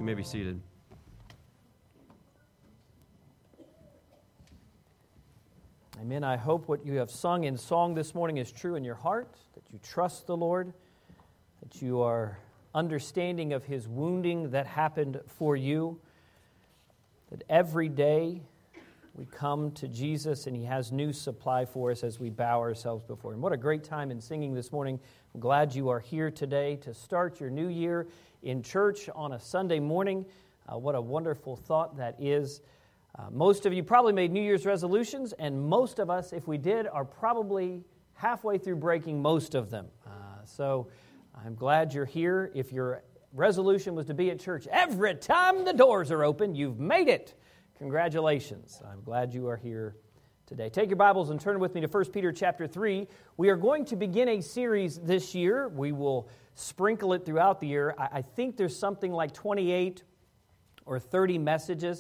may be seated. Amen. I hope what you have sung in song this morning is true in your heart, that you trust the Lord, that you are understanding of His wounding that happened for you, that every day we come to Jesus and He has new supply for us as we bow ourselves before Him. What a great time in singing this morning. I'm glad you are here today to start your new year in church on a Sunday morning. What a wonderful thought that is. Most of you probably made New Year's resolutions, and most of us, if we did, are probably halfway through breaking most of them. So I'm glad you're here. If your resolution was to be at church every time the doors are open, you've made it. Congratulations. I'm glad you are here today. Take your Bibles and turn with me to 1 Peter chapter 3. We are going to begin a series this year. We will sprinkle it throughout the year. I think there's something like 28 or 30 messages.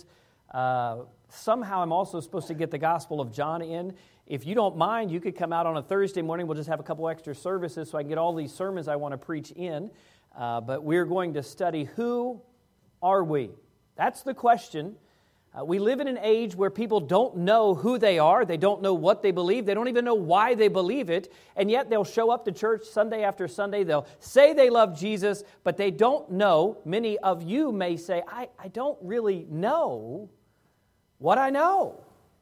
Somehow I'm also supposed to get the Gospel of John in. If you don't mind, you could come out on a Thursday morning. We'll just have a couple extra services so I can get all these sermons I want to preach in. But we're going to study, who are we? That's the question. We live in an age where people don't know who they are. They don't know what they believe. They don't even know why they believe it. And yet they'll show up to church Sunday after Sunday. They'll say they love Jesus, but they don't know. Many of you may say, I don't really know what I know.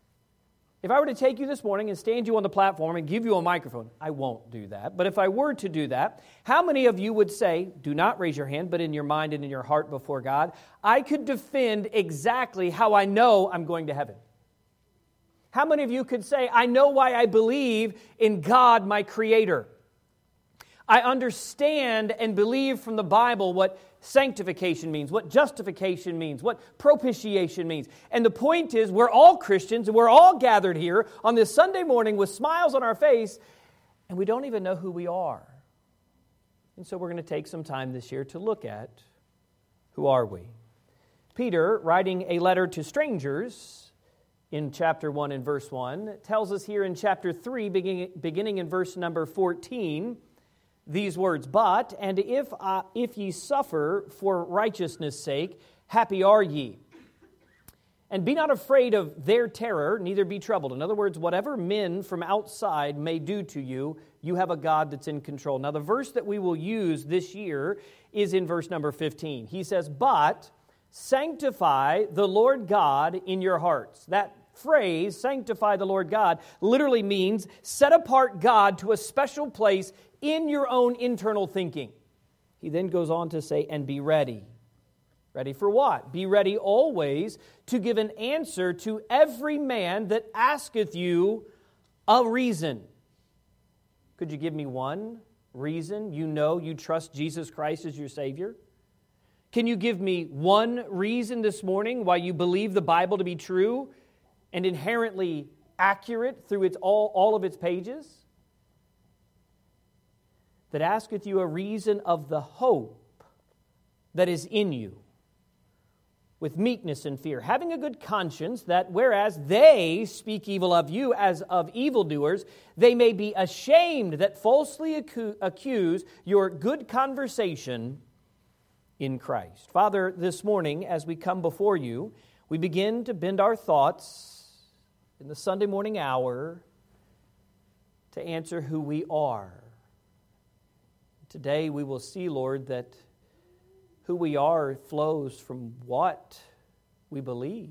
If I were to take you this morning and stand you on the platform and give you a microphone, I won't do that. But if I were to do that, how many of you would say, do not raise your hand, but in your mind and in your heart before God, I could defend exactly how I know I'm going to heaven? How many of you could say, I know why I believe in God, my Creator? I understand and believe from the Bible what sanctification means, what justification means, what propitiation means. And the point is, we're all Christians, and we're all gathered here on this Sunday morning with smiles on our face, and we don't even know who we are. And so we're going to take some time this year to look at, who are we? Peter, writing a letter to strangers in chapter 1 and verse 1, tells us here in chapter 3, beginning in verse number 14, these words, but, and if ye suffer for righteousness' sake, happy are ye. And be not afraid of their terror, neither be troubled. In other words, whatever men from outside may do to you, you have a God that's in control. Now, the verse that we will use this year is in verse number 15. He says, but sanctify the Lord God in your hearts. That phrase, sanctify the Lord God, literally means set apart God to a special place in your own internal thinking. He then goes on to say, and be ready. Ready for what? Be ready always to give an answer to every man that asketh you a reason. Could you give me one reason you know you trust Jesus Christ as your Savior? Can you give me one reason this morning why you believe the Bible to be true and inherently accurate through its all of its pages? That asketh you a reason of the hope that is in you, with meekness and fear, having a good conscience, that whereas they speak evil of you as of evildoers, they may be ashamed that falsely accuse your good conversation in Christ. Father, this morning, as we come before you, we begin to bend our thoughts in the Sunday morning hour to answer who we are. Today we will see, Lord, that who we are flows from what we believe.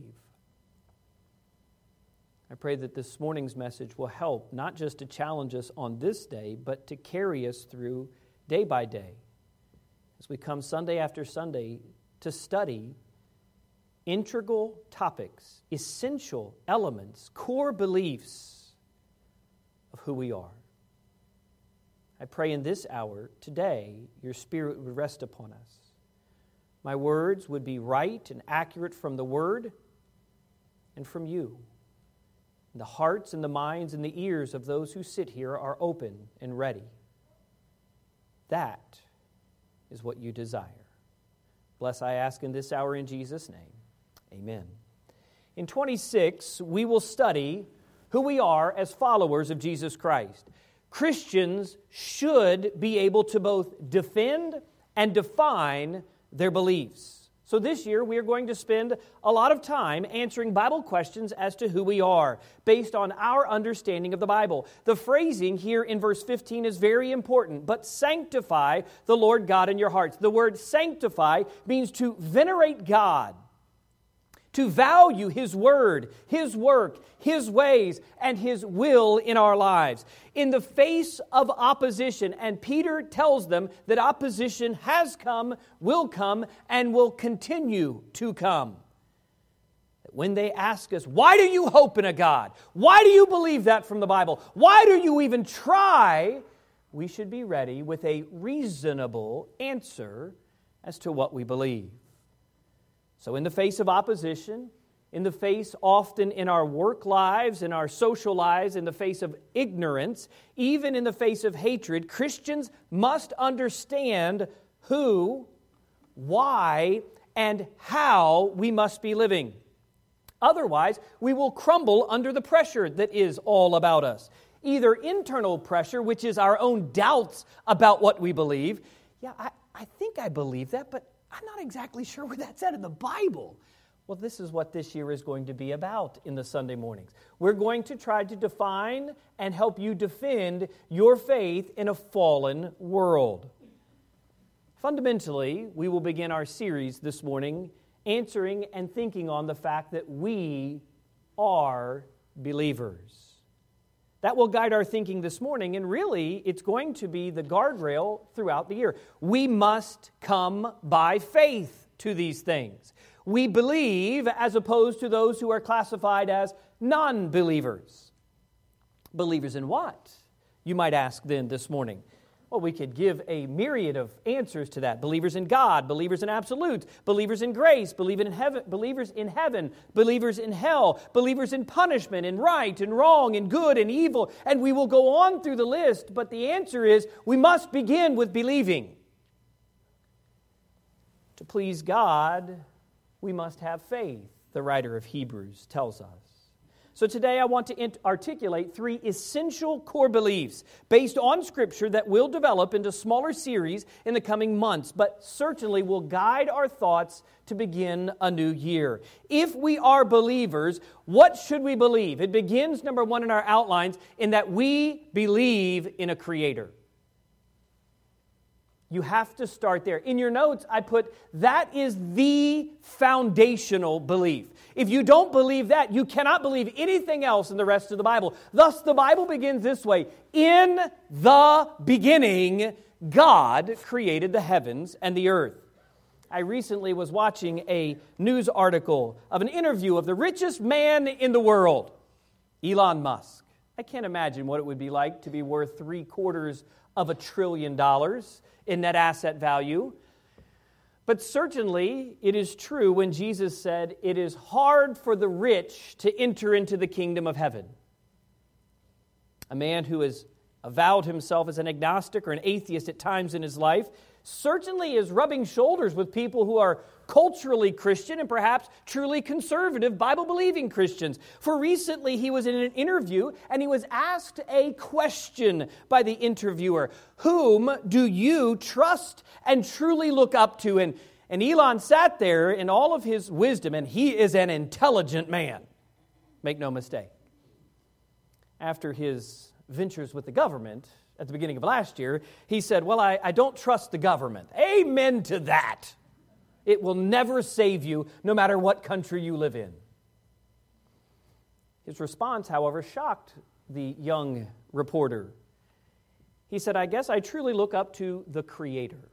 I pray that this morning's message will help not just to challenge us on this day, but to carry us through day by day as we come Sunday after Sunday to study integral topics, essential elements, core beliefs of who we are. I pray in this hour, today, your Spirit would rest upon us. My words would be right and accurate from the Word and from you. And the hearts and the minds and the ears of those who sit here are open and ready. That is what you desire. Bless, I ask in this hour in Jesus' name. Amen. In 26, we will study who we are as followers of Jesus Christ. Christians should be able to both defend and define their beliefs. So this year, we are going to spend a lot of time answering Bible questions as to who we are, based on our understanding of the Bible. The phrasing here in verse 15 is very important. But sanctify the Lord God in your hearts. The word sanctify means to venerate God, to value His Word, His work, His ways, and His will in our lives. In the face of opposition, and Peter tells them that opposition has come, and will continue to come. When they ask us, why do you hope in a God? Why do you believe that from the Bible? Why do you even try? We should be ready with a reasonable answer as to what we believe. So in the face of opposition, in the face often in our work lives, in our social lives, in the face of ignorance, even in the face of hatred, Christians must understand who, why, and how we must be living. Otherwise, we will crumble under the pressure that is all about us. Either internal pressure, which is our own doubts about what we believe. Yeah, I think I believe that, but I'm not exactly sure where that's at in the Bible. Well, this is what this year is going to be about in the Sunday mornings. We're going to try to define and help you defend your faith in a fallen world. Fundamentally, we will begin our series this morning answering and thinking on the fact that we are believers. That will guide our thinking this morning, and really, it's going to be the guardrail throughout the year. We must come by faith to these things. We believe as opposed to those who are classified as non-believers. Believers in what? You might ask then this morning. Well, we could give a myriad of answers to that. Believers in God, believers in absolutes, believers in grace, believers in heaven, believers in hell, believers in punishment, in right and wrong, in good and evil. And we will go on through the list, but the answer is we must begin with believing. To please God, we must have faith, the writer of Hebrews tells us. So today I want to articulate 3 essential core beliefs based on Scripture that will develop into smaller series in the coming months, but certainly will guide our thoughts to begin a new year. If we are believers, what should we believe? It begins, number 1 in our outlines, in that we believe in a Creator. You have to start there. In your notes, I put, that is the foundational belief. If you don't believe that, you cannot believe anything else in the rest of the Bible. Thus, the Bible begins this way. In the beginning, God created the heavens and the earth. I recently was watching a news article of an interview of the richest man in the world, Elon Musk. I can't imagine what it would be like to be worth $750 billion in net asset value. But certainly it is true when Jesus said, it is hard for the rich to enter into the kingdom of heaven. A man who has avowed himself as an agnostic or an atheist at times in his life certainly is rubbing shoulders with people who are culturally Christian and perhaps truly conservative, Bible-believing Christians. For recently he was in an interview and he was asked a question by the interviewer. Whom do you trust and truly look up to? And Elon sat there in all of his wisdom, and he is an intelligent man. Make no mistake. After his ventures with the government at the beginning of last year, he said, well, I don't trust the government. Amen to that. It will never save you, no matter what country you live in. His response, however, shocked the young reporter. He said, I guess I truly look up to the Creator.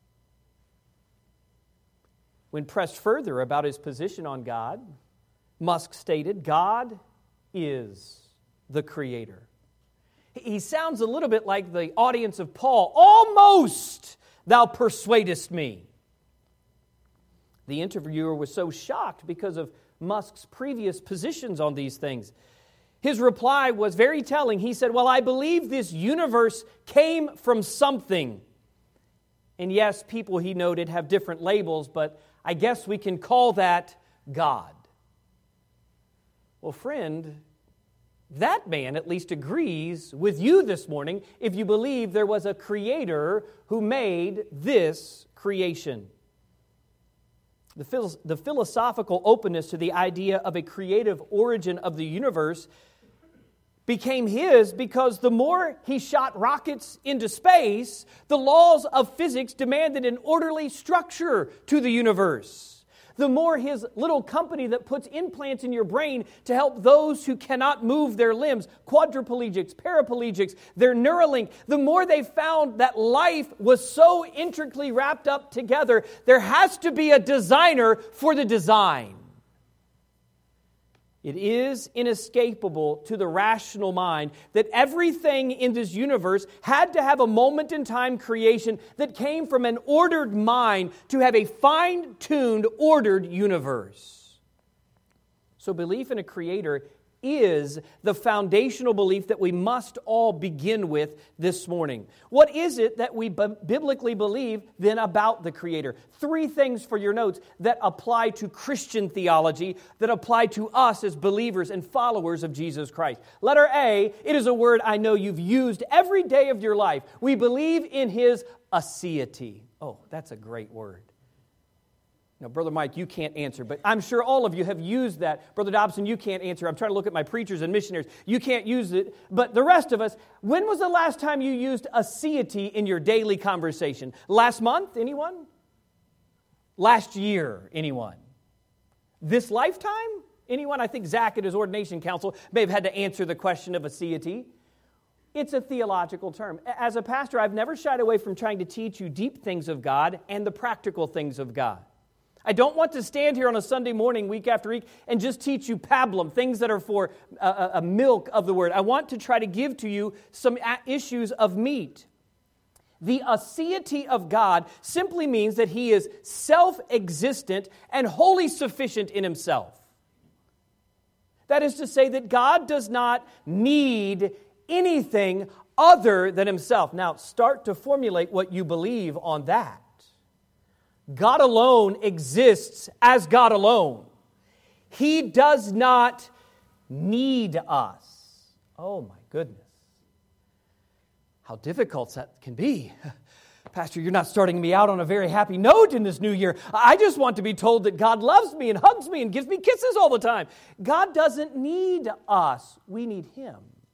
When pressed further about his position on God, Musk stated, God is the Creator. He sounds a little bit like the audience of Paul. Almost thou persuadest me. The interviewer was so shocked because of Musk's previous positions on these things. His reply was very telling. He said, well, I believe this universe came from something. And yes, people, he noted, have different labels, but I guess we can call that God. Well, friend, that man at least agrees with you this morning if you believe there was a Creator who made this creation. The philosophical openness to the idea of a creative origin of the universe became his because the more he shot rockets into space, the laws of physics demanded an orderly structure to the universe. The more his little company that puts implants in your brain to help those who cannot move their limbs, quadriplegics, paraplegics, their Neuralink, the more they found that life was so intricately wrapped up together, there has to be a designer for the design. It is inescapable to the rational mind that everything in this universe had to have a moment-in-time creation that came from an ordered mind to have a fine-tuned, ordered universe. So belief in a creator is the foundational belief that we must all begin with this morning. What is it that we biblically believe then about the Creator? 3 things for your notes that apply to Christian theology, that apply to us as believers and followers of Jesus Christ. Letter A, it is a word I know you've used every day of your life. We believe in His aseity. Oh, that's a great word. Now, Brother Mike, you can't answer, but I'm sure all of you have used that. Brother Dobson, you can't answer. I'm trying to look at my preachers and missionaries. You can't use it. But the rest of us, when was the last time you used aseity in your daily conversation? Last month? Anyone? Last year? Anyone? This lifetime? Anyone? I think Zach at his ordination council may have had to answer the question of aseity. It's a theological term. As a pastor, I've never shied away from trying to teach you deep things of God and the practical things of God. I don't want to stand here on a Sunday morning, week after week, and just teach you pablum, things that are for a milk of the Word. I want to try to give to you some issues of meat. The aseity of God simply means that He is self-existent and wholly sufficient in Himself. That is to say that God does not need anything other than Himself. Now, start to formulate what you believe on that. God alone exists as God alone. He does not need us. Oh my goodness. How difficult that can be. Pastor, you're not starting me out on a very happy note in this new year. I just want to be told that God loves me and hugs me and gives me kisses all the time. God doesn't need us. We need Him.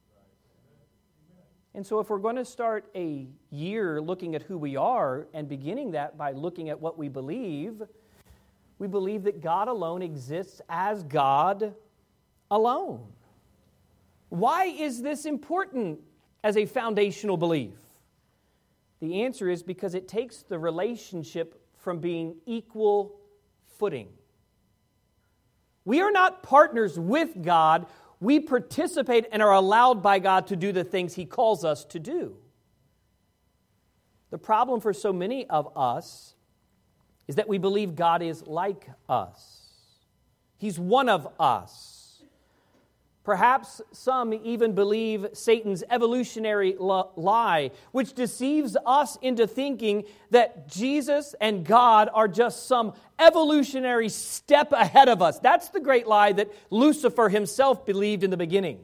And so if we're going to start a year looking at who we are and beginning that by looking at what we believe that God alone exists as God alone. Why is this important as a foundational belief? The answer is because it takes the relationship from being equal footing. We are not partners with God. We participate and are allowed by God to do the things He calls us to do. The problem for so many of us is that we believe God is like us. He's one of us. Perhaps some even believe Satan's evolutionary lie, which deceives us into thinking that Jesus and God are just some evolutionary step ahead of us. That's the great lie that Lucifer himself believed in the beginning.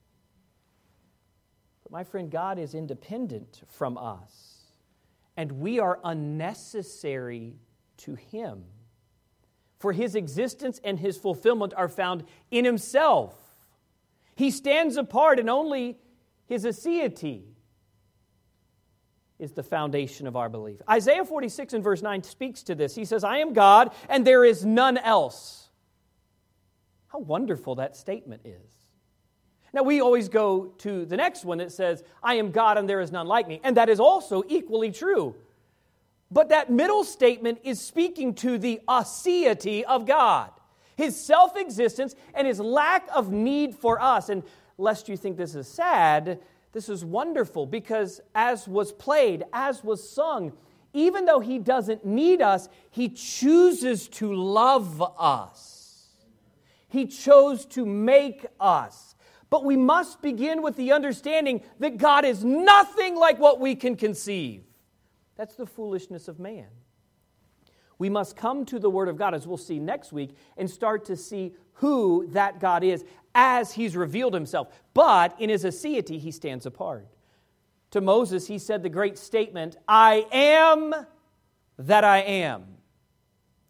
But my friend, God is independent from us, and we are unnecessary to Him. For His existence and His fulfillment are found in Himself. He stands apart, and only His aseity is the foundation of our belief. Isaiah 46 and verse 9 speaks to this. He says, I am God, and there is none else. How wonderful that statement is. Now, we always go to the next one that says, I am God, and there is none like me. And that is also equally true. But that middle statement is speaking to the aseity of God. His self-existence and His lack of need for us. And lest you think this is sad, this is wonderful because as was played, as was sung, even though He doesn't need us, He chooses to love us. He chose to make us. But we must begin with the understanding that God is nothing like what we can conceive. That's the foolishness of man. We must come to the Word of God, as we'll see next week, and start to see who that God is as He's revealed Himself. But in His aseity, He stands apart. To Moses, He said the great statement, I am that I am.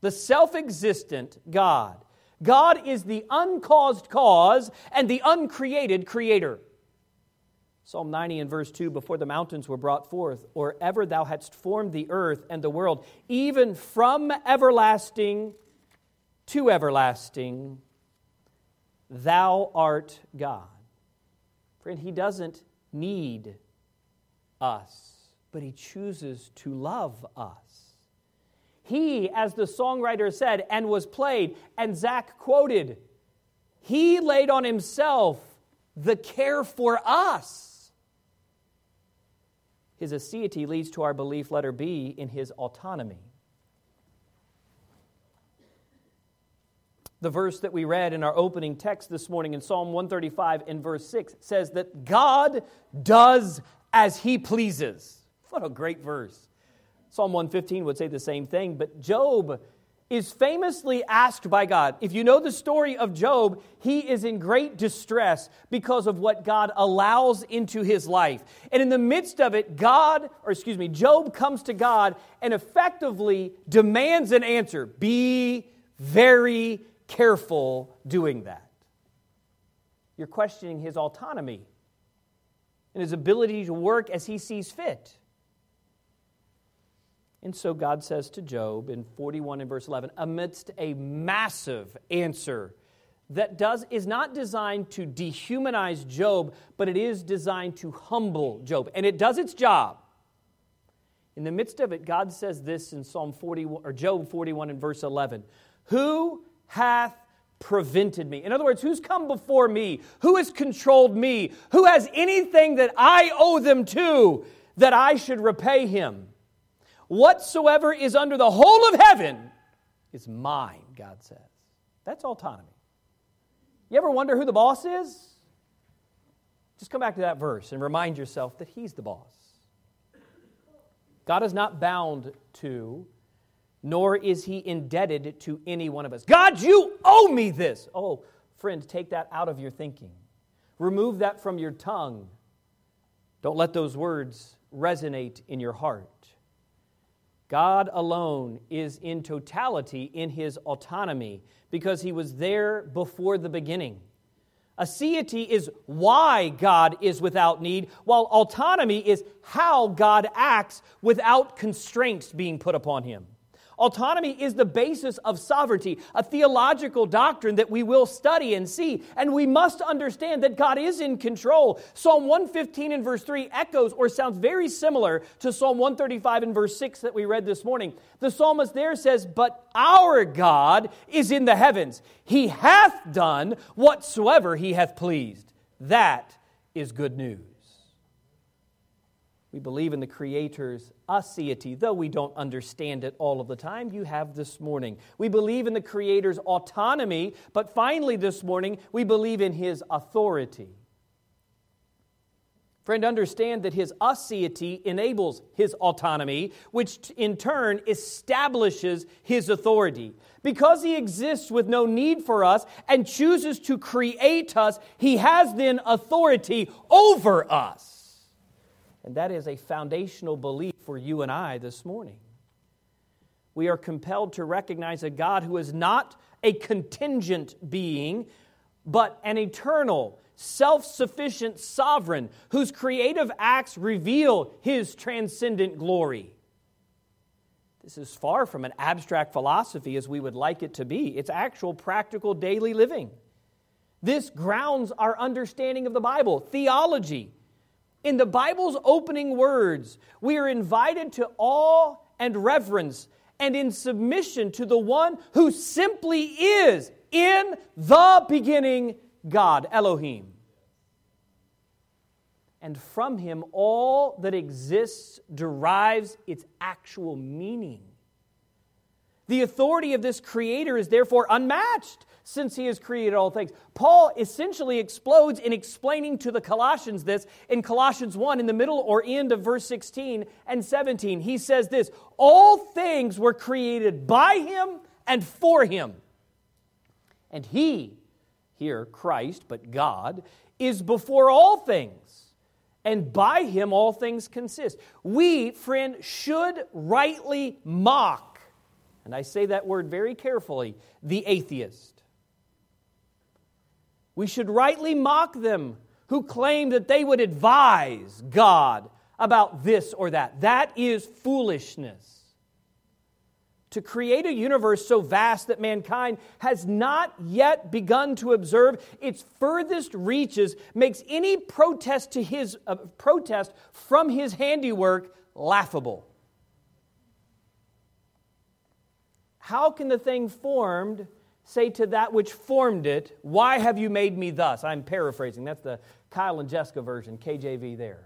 the self-existent God. God is the uncaused cause and the uncreated creator. Psalm 90 and verse 2, before the mountains were brought forth, or ever thou hadst formed the earth and the world, even from everlasting to everlasting, thou art God. Friend, He doesn't need us, but He chooses to love us. He, as the songwriter said and was played, and Zach quoted, He laid on Himself the care for us. His aseity leads to our belief, letter B, in His autonomy. The verse that we read in our opening text this morning in Psalm 135 in verse 6 says that God does as He pleases. What a great verse. Psalm 115 would say the same thing, but Job is famously asked by God. If you know the story of Job, he is in great distress because of what God allows into his life. And in the midst of it, Job comes to God and effectively demands an answer. Be very careful doing that. You're questioning His autonomy and His ability to work as He sees fit. And so God says to Job in 41 and verse 11, amidst a massive answer that is not designed to dehumanize Job, but it is designed to humble Job. And it does its job. In the midst of it, God says this in Job 41 and verse 11, who hath prevented me? In other words, who's come before me? Who has controlled me? Who has anything that I owe them to that I should repay him? Whatsoever is under the whole of heaven is mine, God says. That's autonomy. You ever wonder who the boss is? Just come back to that verse and remind yourself that He's the boss. God is not bound to, nor is He indebted to any one of us. God, you owe me this. Oh, friend, take that out of your thinking. Remove that from your tongue. Don't let those words resonate in your heart. God alone is in totality in His autonomy because He was there before the beginning. Aseity is why God is without need, while autonomy is how God acts without constraints being put upon Him. Autonomy is the basis of sovereignty, a theological doctrine that we will study and see, and we must understand that God is in control. Psalm 115 and verse 3 echoes or sounds very similar to Psalm 135 and verse 6 that we read this morning. The psalmist there says, but our God is in the heavens. He hath done whatsoever He hath pleased. That is good news. We believe in the Creator's aseity, though we don't understand it all of the time. You have this morning. We believe in the Creator's autonomy, but finally this morning, we believe in His authority. Friend, understand that His aseity enables His autonomy, which in turn establishes His authority. Because He exists with no need for us and chooses to create us, He has then authority over us. And that is a foundational belief for you and I this morning. We are compelled to recognize a God who is not a contingent being, but an eternal, self-sufficient sovereign whose creative acts reveal His transcendent glory. This is far from an abstract philosophy as we would like it to be. It's actual, practical, daily living. This grounds our understanding of the Bible, theology. In the Bible's opening words, we are invited to awe and reverence and in submission to the one who simply is, in the beginning, God, Elohim. And from Him, all that exists derives its actual meaning. The authority of this Creator is therefore unmatched, since He has created all things. Paul essentially explodes in explaining to the Colossians this in Colossians 1 in the middle or end of verse 16 and 17. He says this, all things were created by Him and for Him. And He, here Christ, but God, is before all things. And by Him all things consist. We, friend, should rightly mock and I say that word very carefully, the atheist. We should rightly mock them who claim that they would advise God about this or that. That is foolishness. To create a universe so vast that mankind has not yet begun to observe its furthest reaches makes any protest from His handiwork laughable. How can the thing formed say to that which formed it, "Why have you made me thus?" I'm paraphrasing. That's the Kyle and Jessica version, KJV there.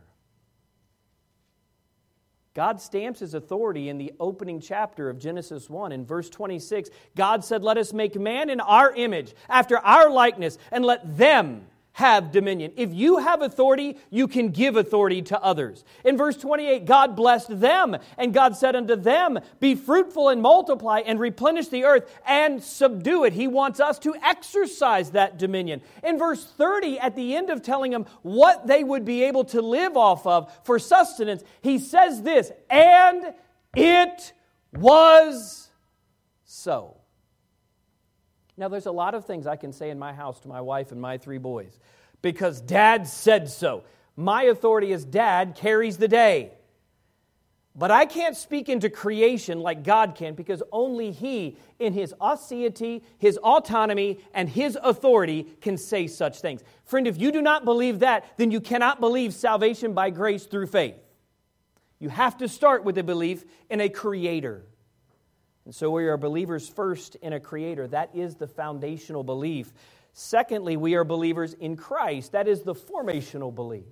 God stamps His authority in the opening chapter of Genesis 1. In verse 26, God said, "Let us make man in our image, after our likeness, and let them have dominion." If you have authority, you can give authority to others. In verse 28, God blessed them, and God said unto them, "Be fruitful and multiply, and replenish the earth, and subdue it." He wants us to exercise that dominion. In verse 30, at the end of telling them what they would be able to live off of for sustenance, He says this, "And it was so." Now, there's a lot of things I can say in my house to my wife and my 3 boys because Dad said so. My authority as Dad carries the day. But I can't speak into creation like God can because only He, in His aseity, His autonomy, and His authority can say such things. Friend, if you do not believe that, then you cannot believe salvation by grace through faith. You have to start with a belief in a Creator. And so we are believers first in a Creator. That is the foundational belief. Secondly, we are believers in Christ. That is the formational belief.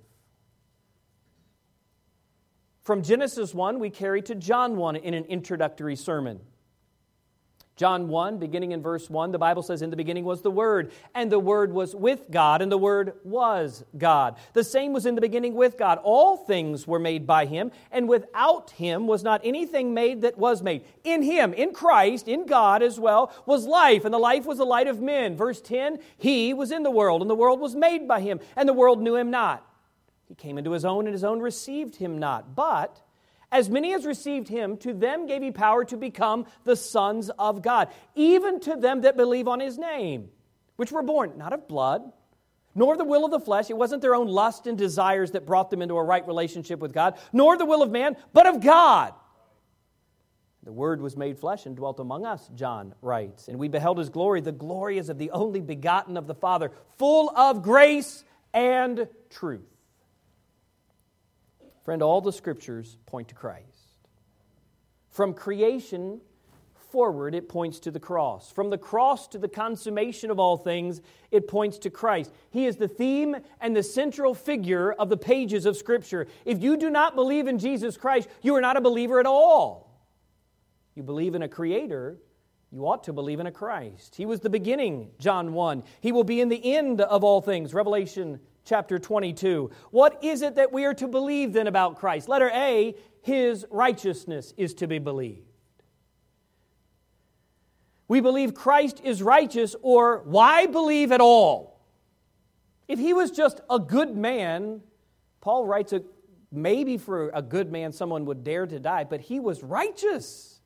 From Genesis 1, we carry to John 1 in an introductory sermon. John 1, beginning in verse 1, the Bible says, "In the beginning was the Word, and the Word was with God, and the Word was God. The same was in the beginning with God. All things were made by Him, and without Him was not anything made that was made. In Him, in Christ, in God as well, was life, and the life was the light of men." Verse 10, "He was in the world, and the world was made by Him, and the world knew Him not. He came into His own, and His own received Him not. But as many as received Him, to them gave He power to become the sons of God, even to them that believe on His name, which were born not of blood, nor of the will of the flesh." It wasn't their own lust and desires that brought them into a right relationship with God, "nor the will of man, but of God. The Word was made flesh and dwelt among us," John writes, "and we beheld His glory. The glory is of the only begotten of the Father, full of grace and truth." Friend, all the Scriptures point to Christ. From creation forward, it points to the cross. From the cross to the consummation of all things, it points to Christ. He is the theme and the central figure of the pages of Scripture. If you do not believe in Jesus Christ, you are not a believer at all. You believe in a Creator, you ought to believe in a Christ. He was the beginning, John 1. He will be in the end of all things, Revelation chapter 22. What is it that we are to believe then about Christ? Letter A, His righteousness is to be believed. We believe Christ is righteous, or why believe at all? If He was just a good man, Paul writes, maybe for a good man someone would dare to die, but He was righteous.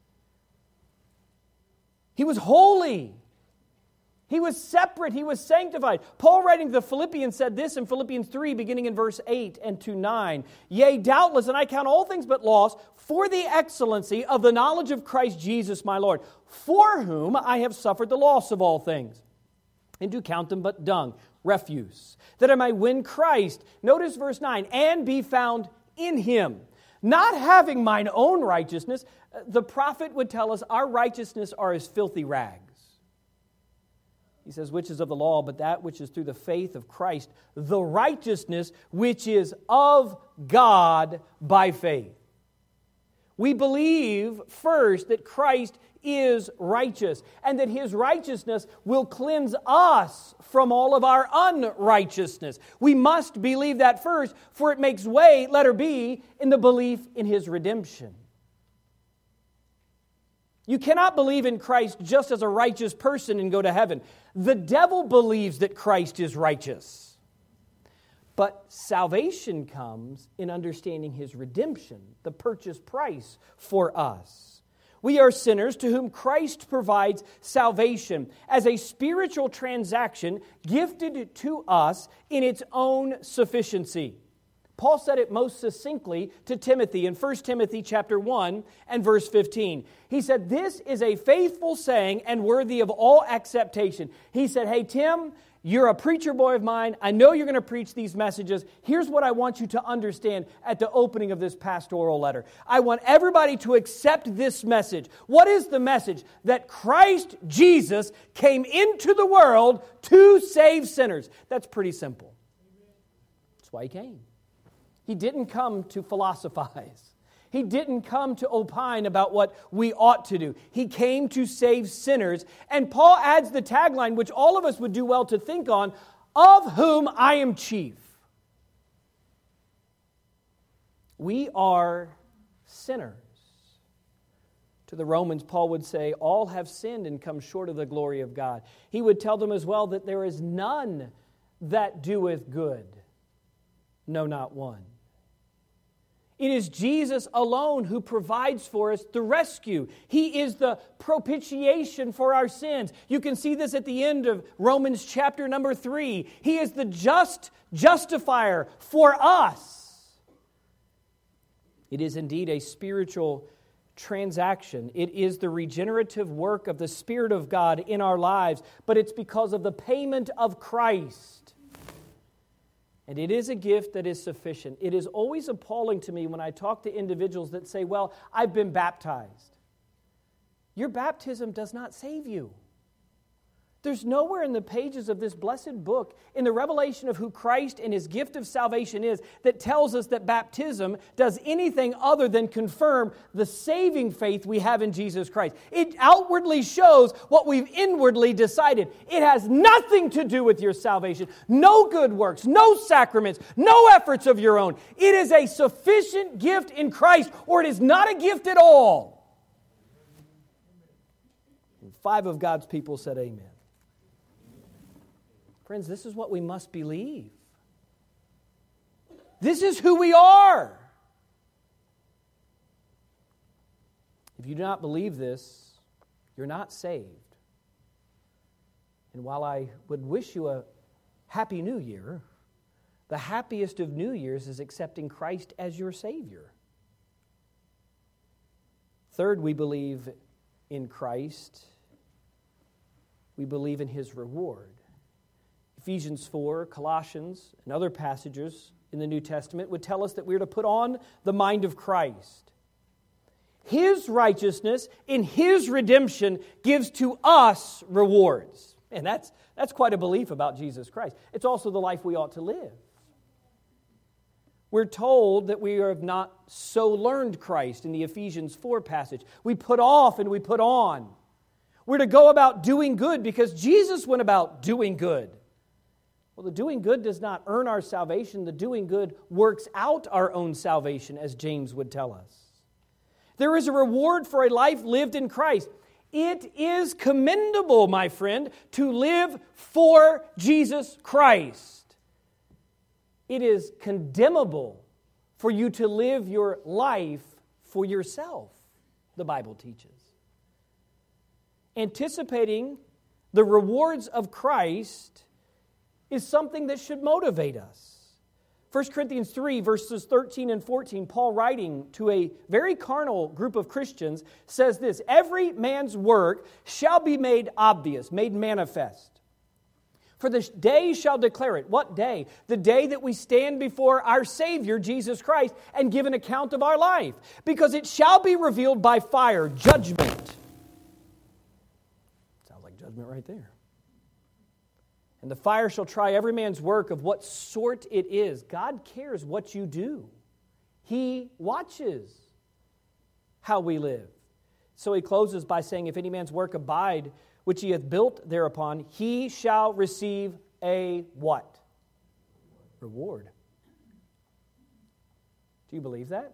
He was holy. He was separate. He was sanctified. Paul, writing to the Philippians, said this in Philippians 3, beginning in verse 8 and to 9. "Yea, doubtless, and I count all things but loss for the excellency of the knowledge of Christ Jesus my Lord, for whom I have suffered the loss of all things, and do count them but dung," refuse, "that I might win Christ." Notice verse 9, "and be found in Him, not having mine own righteousness." The prophet would tell us our righteousness are as filthy rags. He says, "which is of the law, but that which is through the faith of Christ, the righteousness which is of God by faith." We believe first that Christ is righteous, and that His righteousness will cleanse us from all of our unrighteousness. We must believe that first, for it makes way, letter B, in the belief in His redemption. You cannot believe in Christ just as a righteous person and go to heaven. The devil believes that Christ is righteous. But salvation comes in understanding His redemption, the purchase price for us. We are sinners to whom Christ provides salvation as a spiritual transaction gifted to us in its own sufficiency. Paul said it most succinctly to Timothy in 1 Timothy chapter 1 and verse 15. He said, "This is a faithful saying and worthy of all acceptation." He said, "Hey, Tim, you're a preacher boy of mine. I know you're going to preach these messages. Here's what I want you to understand at the opening of this pastoral letter. I want everybody to accept this message. What is the message? That Christ Jesus came into the world to save sinners." That's pretty simple. That's why He came. He didn't come to philosophize. He didn't come to opine about what we ought to do. He came to save sinners. And Paul adds the tagline, which all of us would do well to think on, "Of whom I am chief." We are sinners. To the Romans, Paul would say, all have sinned and come short of the glory of God. He would tell them as well that there is none that doeth good. No, not one. It is Jesus alone who provides for us the rescue. He is the propitiation for our sins. You can see this at the end of Romans chapter number 3. He is the just justifier for us. It is indeed a spiritual transaction. It is the regenerative work of the Spirit of God in our lives, but it's because of the payment of Christ. And it is a gift that is sufficient. It is always appalling to me when I talk to individuals that say, "Well, I've been baptized." Your baptism does not save you. There's nowhere in the pages of this blessed book, in the revelation of who Christ and His gift of salvation is, that tells us that baptism does anything other than confirm the saving faith we have in Jesus Christ. It outwardly shows what we've inwardly decided. It has nothing to do with your salvation. No good works, no sacraments, no efforts of your own. It is a sufficient gift in Christ, or it is not a gift at all. And 5 of God's people said amen. Friends, this is what we must believe. This is who we are. If you do not believe this, you're not saved. And while I would wish you a happy New Year, the happiest of New Years is accepting Christ as your Savior. Third, we believe in Christ. We believe in His reward. Ephesians 4, Colossians, and other passages in the New Testament would tell us that we're to put on the mind of Christ. His righteousness in His redemption gives to us rewards. And that's quite a belief about Jesus Christ. It's also the life we ought to live. We're told that we have not so learned Christ in the Ephesians 4 passage. We put off and we put on. We're to go about doing good because Jesus went about doing good. Well, the doing good does not earn our salvation. The doing good works out our own salvation, as James would tell us. There is a reward for a life lived in Christ. It is commendable, my friend, to live for Jesus Christ. It is condemnable for you to live your life for yourself, the Bible teaches. Anticipating the rewards of Christ is something that should motivate us. 1 Corinthians 3, verses 13 and 14, Paul writing to a very carnal group of Christians says this, "Every man's work shall be made obvious, made manifest. For the day shall declare it." What day? The day that we stand before our Savior, Jesus Christ, and give an account of our life. "Because it shall be revealed by fire," judgment. Sounds like judgment right there. "And the fire shall try every man's work of what sort it is." God cares what you do. He watches how we live. So he closes by saying, "If any man's work abide, which he hath built thereupon, he shall receive a" what? Reward. Do you believe that?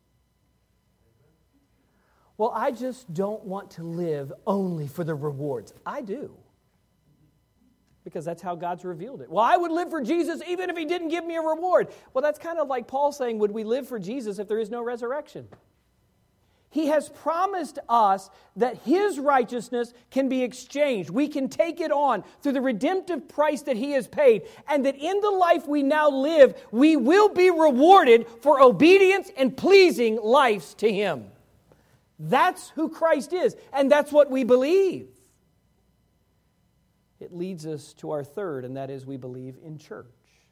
Well, I just don't want to live only for the rewards. I do. Because that's how God's revealed it. Well, I would live for Jesus even if He didn't give me a reward. Well, that's kind of like Paul saying, would we live for Jesus if there is no resurrection? He has promised us that His righteousness can be exchanged. We can take it on through the redemptive price that He has paid. And that in the life we now live, we will be rewarded for obedience and pleasing lives to Him. That's who Christ is, and that's what we believe. It leads us to our third, and that is we believe in church.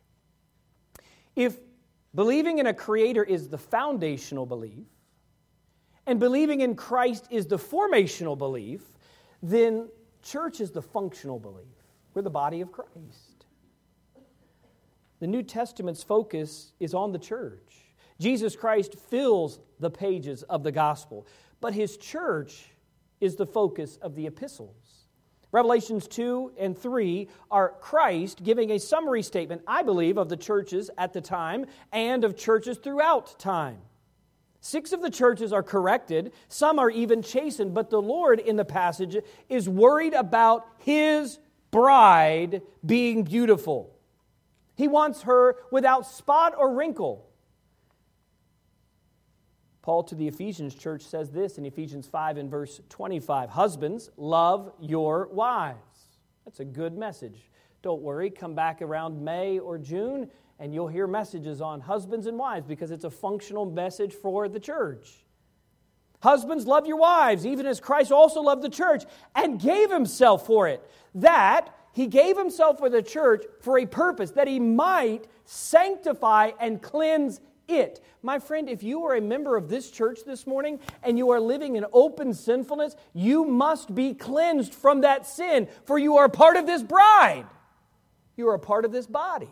If believing in a Creator is the foundational belief, and believing in Christ is the formational belief, then church is the functional belief. We're the body of Christ. The New Testament's focus is on the church. Jesus Christ fills the pages of the gospel, but His church is the focus of the epistles. Revelations 2 and 3 are Christ giving a summary statement, I believe, of the churches at the time and of churches throughout time. 6 of the churches are corrected, some are even chastened, but the Lord in the passage is worried about His bride being beautiful. He wants her without spot or wrinkle. Paul to the Ephesians church says this in Ephesians 5 and verse 25, "Husbands, love your wives." That's a good message. Don't worry, come back around May or June and you'll hear messages on husbands and wives because it's a functional message for the church. Husbands, love your wives, even as Christ also loved the church and gave Himself for it. That He gave Himself for the church for a purpose, that He might sanctify and cleanse it. My friend, if you are a member of this church this morning and you are living in open sinfulness, you must be cleansed from that sin, for you are part of this bride. You are a part of this body.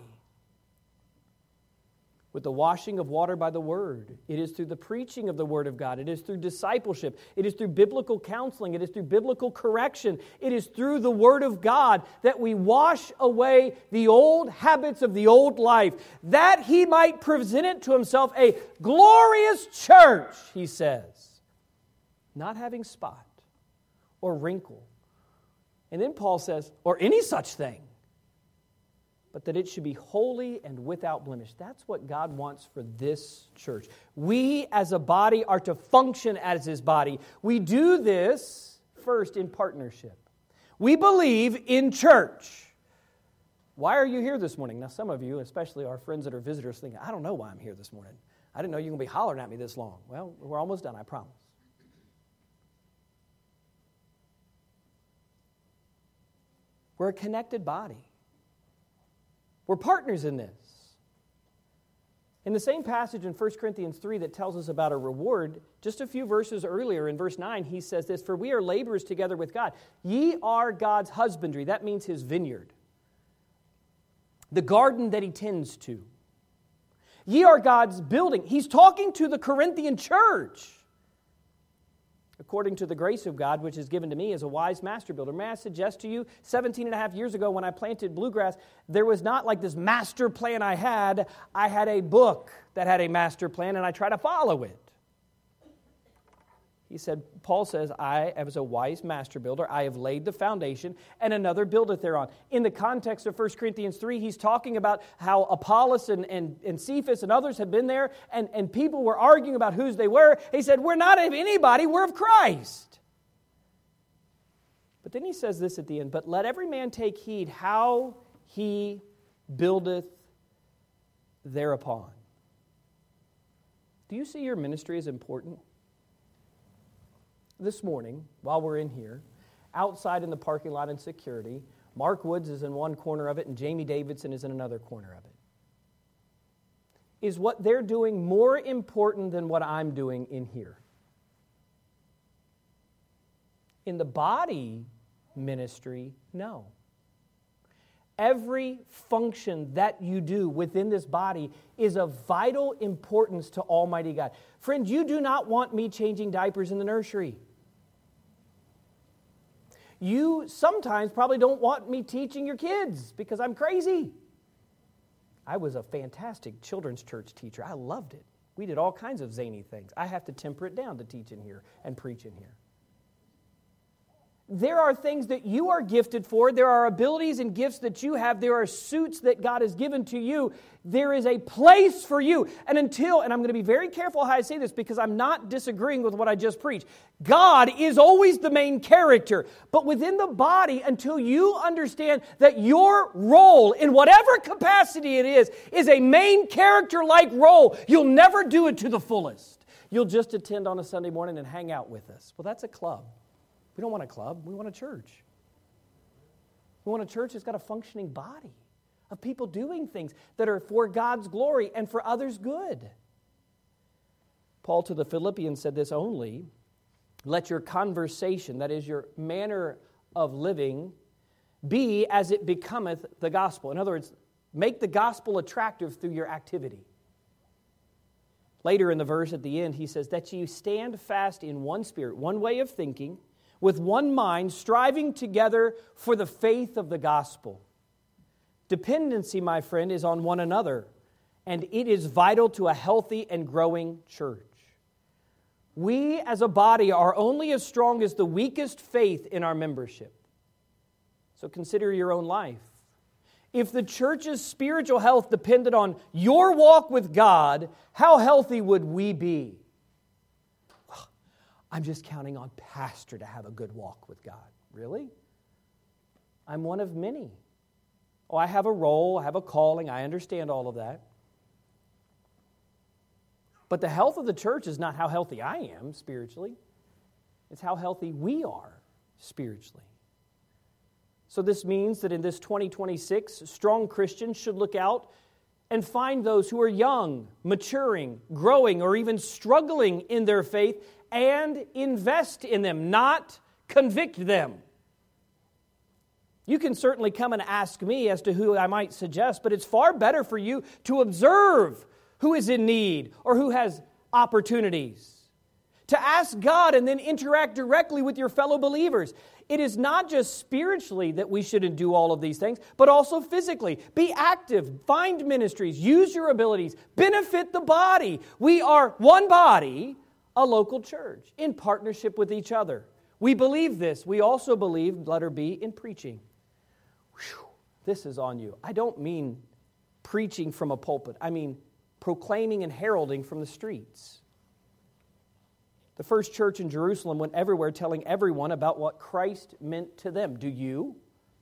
With the washing of water by the Word. It is through the preaching of the Word of God. It is through discipleship. It is through biblical counseling. It is through biblical correction. It is through the Word of God that we wash away the old habits of the old life, that He might present it to Himself a glorious church, He says, not having spot or wrinkle. And then Paul says, or any such thing, but that it should be holy and without blemish. That's what God wants for this church. We as a body are to function as His body. We do this first in partnership. We believe in church. Why are you here this morning? Now some of you, especially our friends that are visitors, think, I don't know why I'm here this morning. I didn't know you were going to be hollering at me this long. Well, we're almost done, I promise. We're a connected body. We're partners in this. In the same passage in 1 Corinthians 3 that tells us about a reward, just a few verses earlier in verse 9, he says this, "For we are laborers together with God. Ye are God's husbandry." That means His vineyard. The garden that He tends to. Ye are God's building. He's talking to the Corinthian church. According to the grace of God, which is given to me as a wise master builder. May I suggest to you, 17 and a half years ago when I planted bluegrass, there was not like this master plan I had. I had a book that had a master plan, and I tried to follow it. He said, Paul says, I, as a wise master builder, I have laid the foundation, and another buildeth thereon. In the context of 1 Corinthians 3, he's talking about how Apollos and Cephas and others had been there, and people were arguing about whose they were. He said, we're not of anybody, we're of Christ. But then he says this at the end, but let every man take heed how he buildeth thereupon. Do you see your ministry as important? This morning, while we're in here, outside in the parking lot in security, Mark Woods is in one corner of it and Jamie Davidson is in another corner of it. Is what they're doing more important than what I'm doing in here? In the body ministry, no. Every function that you do within this body is of vital importance to Almighty God. Friend, you do not want me changing diapers in the nursery. You sometimes probably don't want me teaching your kids because I'm crazy. I was a fantastic children's church teacher. I loved it. We did all kinds of zany things. I have to temper it down to teach in here and preach in here. There are things that you are gifted for. There are abilities and gifts that you have. There are suits that God has given to you. There is a place for you. And I'm going to be very careful how I say this because I'm not disagreeing with what I just preached. God is always the main character. But within the body, until you understand that your role, in whatever capacity it is a main character-like role, you'll never do it to the fullest. You'll just attend on a Sunday morning and hang out with us. Well, that's a club. We don't want a club. We want a church. We want a church that's got a functioning body of people doing things that are for God's glory and for others' good. Paul to the Philippians said this only, let your conversation, that is your manner of living, be as it becometh the gospel. In other words, make the gospel attractive through your activity. Later in the verse at the end, he says, that you stand fast in one spirit, one way of thinking, with one mind, striving together for the faith of the gospel. Dependency, my friend, is on one another, and it is vital to a healthy and growing church. We as a body are only as strong as the weakest faith in our membership. So consider your own life. If the church's spiritual health depended on your walk with God, how healthy would we be? I'm just counting on pastor to have a good walk with God. Really? I'm one of many. Oh, I have a role, I have a calling, I understand all of that. But the health of the church is not how healthy I am spiritually. It's how healthy we are spiritually. So this means that in this 2026, strong Christians should look out and find those who are young, maturing, growing, or even struggling in their faith and invest in them, not convict them. You can certainly come and ask me as to who I might suggest, but it's far better for you to observe who is in need or who has opportunities. To ask God and then interact directly with your fellow believers. It is not just spiritually that we should do all of these things, but also physically. Be active, find ministries, use your abilities, benefit the body. We are one body, a local church, in partnership with each other. We believe this. We also believe, letter B, in preaching. Whew, this is on you. I don't mean preaching from a pulpit. I mean proclaiming and heralding from the streets. The first church in Jerusalem went everywhere telling everyone about what Christ meant to them. Do you?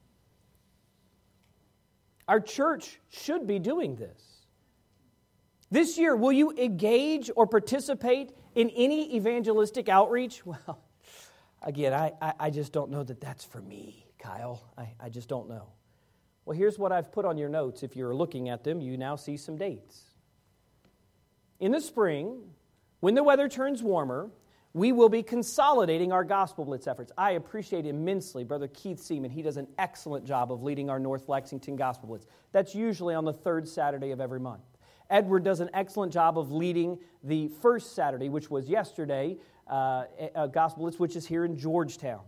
Our church should be doing this. This year, will you engage or participate in any evangelistic outreach? Well, again, I just don't know that that's for me, Kyle. I just don't know. Well, here's what I've put on your notes. If you're looking at them, you now see some dates. In the spring, when the weather turns warmer, we will be consolidating our Gospel Blitz efforts. I appreciate immensely Brother Keith Seaman. He does an excellent job of leading our North Lexington Gospel Blitz. That's usually on the third Saturday of every month. Edward does an excellent job of leading the first Saturday, which was yesterday, Gospel Blitz, which is here in Georgetown.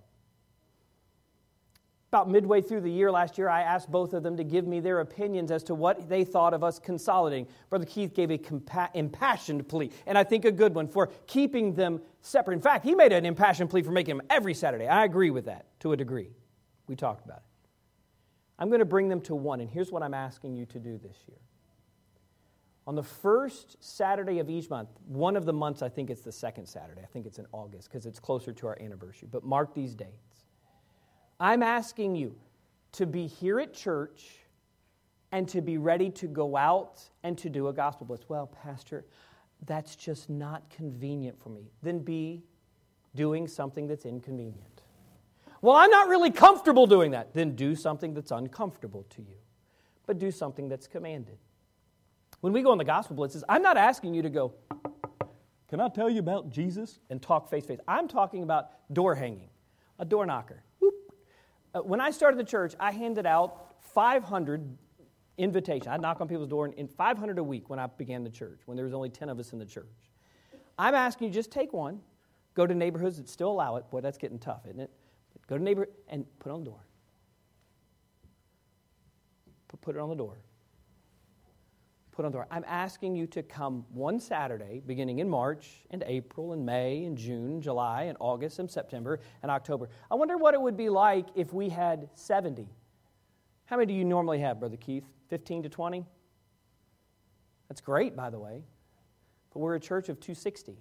About midway through the year last year, I asked both of them to give me their opinions as to what they thought of us consolidating. Brother Keith gave a impassioned plea, and I think a good one, for keeping them separate. In fact, he made an impassioned plea for making them every Saturday. I agree with that to a degree. We talked about it. I'm going to bring them to one, and here's what I'm asking you to do this year. On the first Saturday of each month, one of the months, I think it's the second Saturday. I think it's in August because it's closer to our anniversary. But mark these dates. I'm asking you to be here at church and to be ready to go out and to do a gospel blitz. Well, Pastor, that's just not convenient for me. Then be doing something that's inconvenient. Well, I'm not really comfortable doing that. Then do something that's uncomfortable to you. But do something that's commanded. When we go on the gospel blitzes, I'm not asking you to go, can I tell you about Jesus? And talk face to face. I'm talking about door hanging, a door knocker. When I started the church, I handed out 500 invitations. I'd knock on people's door in 500 a week when I began the church, when there was only 10 of us in the church. I'm asking you, just take one, go to neighborhoods that still allow it. Boy, that's getting tough, isn't it? Go to neighborhood and put it on the door. Put it on the door. put on the heart. I'm asking you to come one Saturday, beginning in March and April and May and June, July and August and September and October. I wonder what it would be like if we had 70. How many do you normally have, Brother Keith? 15 to 20? That's great, by the way. But we're a church of 260.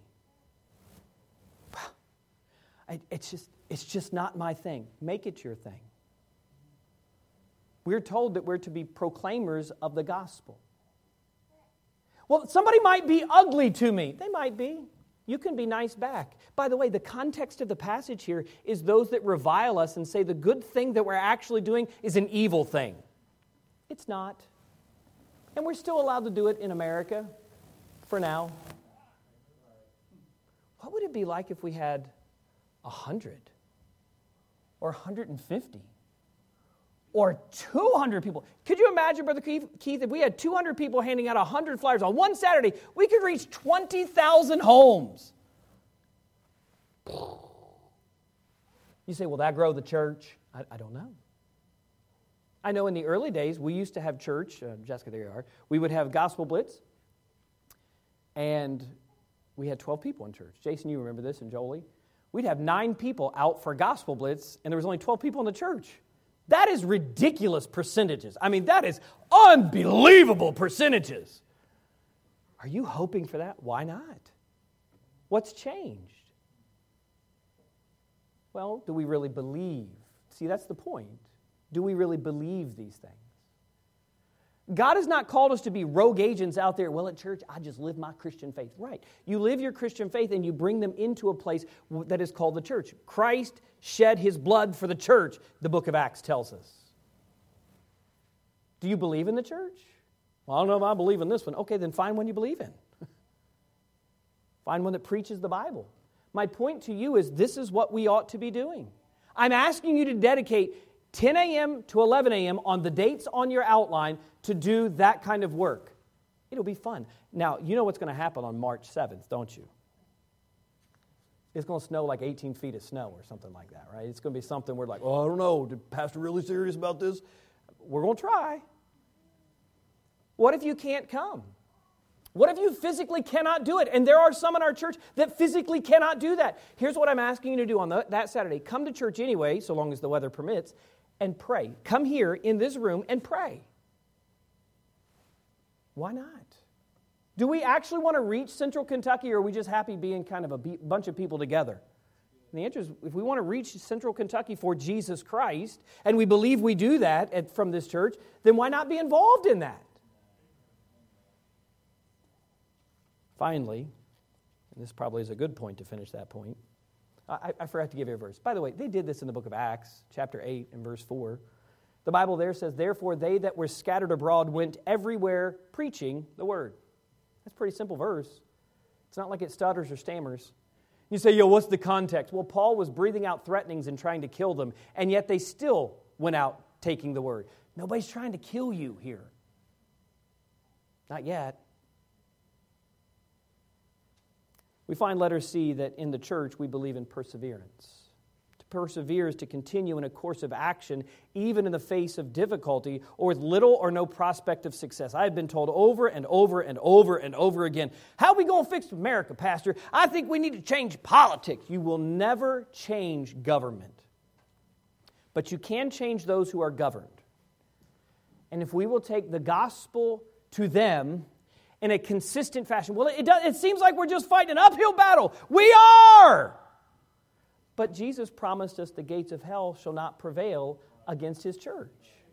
It's just not my thing. Make it your thing. We're told that we're to be proclaimers of the gospel. Well, somebody might be ugly to me. They might be. You can be nice back. By the way, the context of the passage here is those that revile us and say the good thing that we're actually doing is an evil thing. It's not. And we're still allowed to do it in America for now. What would it be like if we had 100 or 150 or 200 people? Could you imagine, Brother Keith, if we had 200 people handing out 100 flyers on one Saturday, we could reach 20,000 homes. You say, will that grow the church? I don't know. I know in the early days, we used to have church. Jessica, there you are. We would have Gospel Blitz, and we had 12 people in church. Jason, you remember this, and Jolie. We'd have 9 people out for Gospel Blitz, and there was only 12 people in the church. That is ridiculous percentages. I mean, that is unbelievable percentages. Are you hoping for that? Why not? What's changed? Well, do we really believe? See, that's the point. Do we really believe these things? God has not called us to be rogue agents out there. Well, at church, I just live my Christian faith. Right. You live your Christian faith and you bring them into a place that is called the church. Christ shed his blood for the church, the book of Acts tells us. Do you believe in the church? Well, I don't know if I believe in this one. Okay, then find one you believe in. Find one that preaches the Bible. My point to you is this is what we ought to be doing. I'm asking you to dedicate 10 a.m. to 11 a.m. on the dates on your outline to do that kind of work. It'll be fun. Now, you know what's going to happen on March 7th, don't you? It's going to snow like 18 feet of snow or something like that, right? It's going to be something we're like, oh, I don't know, did Pastor really serious about this? We're going to try. What if you can't come? What if you physically cannot do it? And there are some in our church that physically cannot do that. Here's what I'm asking you to do on that Saturday. Come to church anyway, so long as the weather permits, and pray. Come here in this room and pray. Why not? Do we actually want to reach Central Kentucky, or are we just happy being kind of a bunch of people together? And the answer is, if we want to reach Central Kentucky for Jesus Christ, and we believe we do that from this church, then why not be involved in that? Finally, and this probably is a good point to finish that point, I forgot to give you a verse. By the way, they did this in the book of Acts, chapter 8 and verse 4. The Bible there says, therefore they that were scattered abroad went everywhere preaching the word. That's a pretty simple verse. It's not like it stutters or stammers. You say, what's the context? Well, Paul was breathing out threatenings and trying to kill them, and yet they still went out taking the word. Nobody's trying to kill you here. Not yet. We find letter C that in the church we believe in perseverance. To persevere is to continue in a course of action even in the face of difficulty or with little or no prospect of success. I have been told over and over and over and over again, how are we going to fix America, Pastor? I think we need to change politics. You will never change government. But you can change those who are governed. And if we will take the gospel to them in a consistent fashion. Well, it seems like we're just fighting an uphill battle. We are! But Jesus promised us the gates of hell shall not prevail against his church.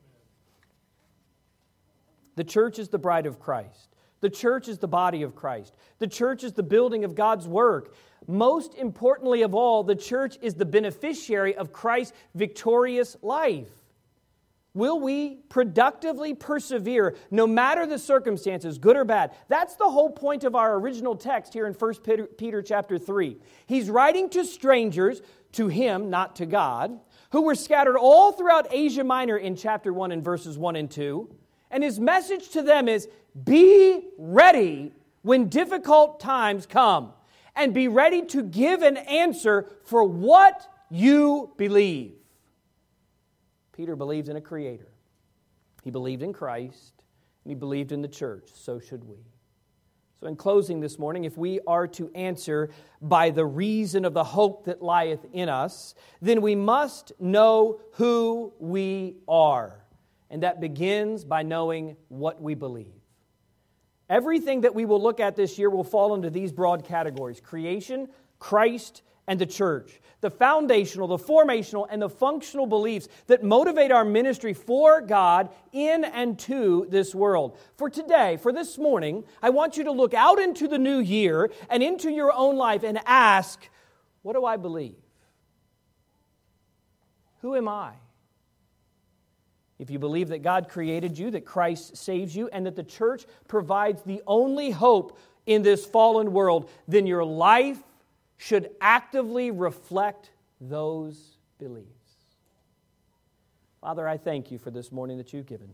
The church is the bride of Christ. The church is the body of Christ. The church is the building of God's work. Most importantly of all, the church is the beneficiary of Christ's victorious life. Will we productively persevere no matter the circumstances, good or bad? That's the whole point of our original text here in 1 Peter chapter 3. He's writing to strangers, to him, not to God, who were scattered all throughout Asia Minor in chapter 1 and verses 1 and 2. And his message to them is, be ready when difficult times come, and be ready to give an answer for what you believe. Peter believed in a creator. He believed in Christ, And he believed in the church. So should we. So in closing this morning, if we are to answer by the reason of the hope that lieth in us, then we must know who we are. And that begins by knowing what we believe. Everything that we will look at this year will fall into these broad categories: creation, Christ, and the church. The foundational, the formational, and the functional beliefs that motivate our ministry for God in and to this world. For today, for this morning, I want you to look out into the new year and into your own life and ask, what do I believe? Who am I? If you believe that God created you, that Christ saves you, and that the church provides the only hope in this fallen world, then your life should actively reflect those beliefs. Father, I thank you for this morning that you've given.